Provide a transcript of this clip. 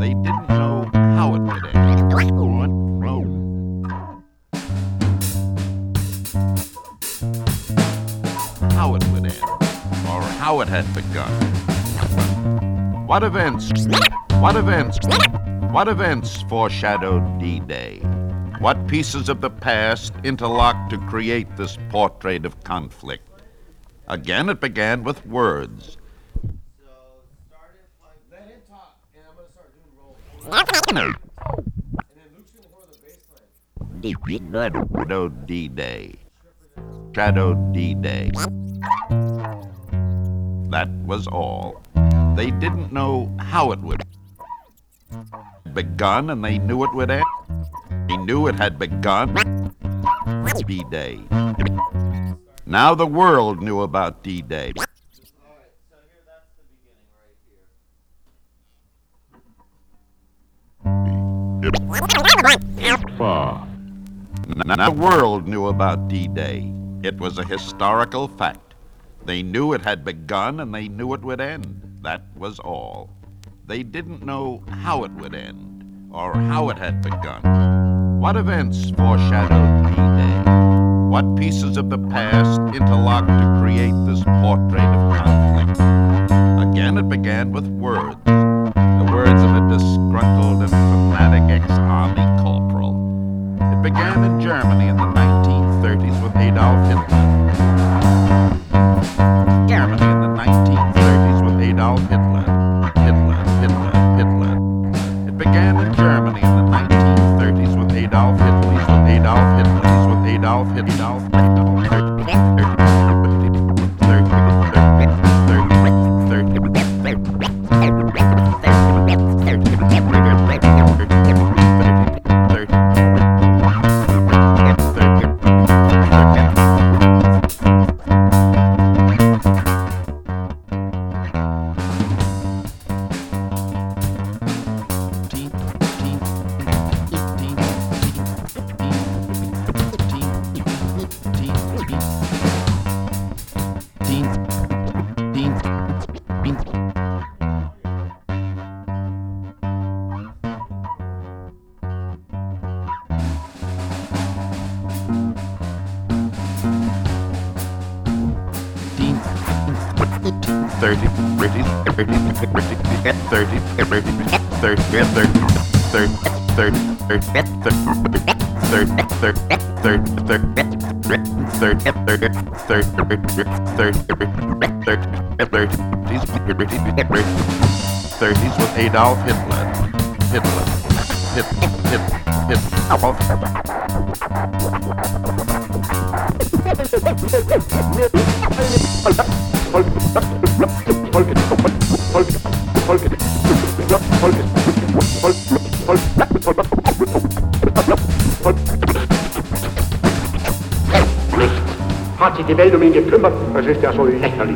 They didn't know how it would end. How it would end, or how it had begun. What events foreshadowed D-Day? What pieces of the past interlocked to create this portrait of conflict? Again, it began with words. Let him talk, and I'm going to start doing rolls. And then Luke's going to go to the baseline. Shadowed D-Day. Shadowed D-Day. That was all. They didn't know how it would begun, and they knew it would end. They knew it had begun. D-Day. Now the world knew about D-Day. All right, so here, that's the beginning right here. Now the world knew about D-Day. It was a historical fact. They knew it had begun, and they knew it would end. That was all. They didn't know how it would end, or how it had begun. What events foreshadowed D-Day? What pieces of the past interlocked to create this portrait of conflict? Again, it began with words. The words of a disgruntled and fanatic ex-army corporal. It began in Germany in the 1930s with Adolf Hitler. Germany in the 1930s with Adolf Hitler. Hitler. It began in Germany in the 1930s with Adolf Hitler. '30s with Adolf Hitler. Hat sich die Welt um ihn gekümmert? Das ist ja so lächerlich.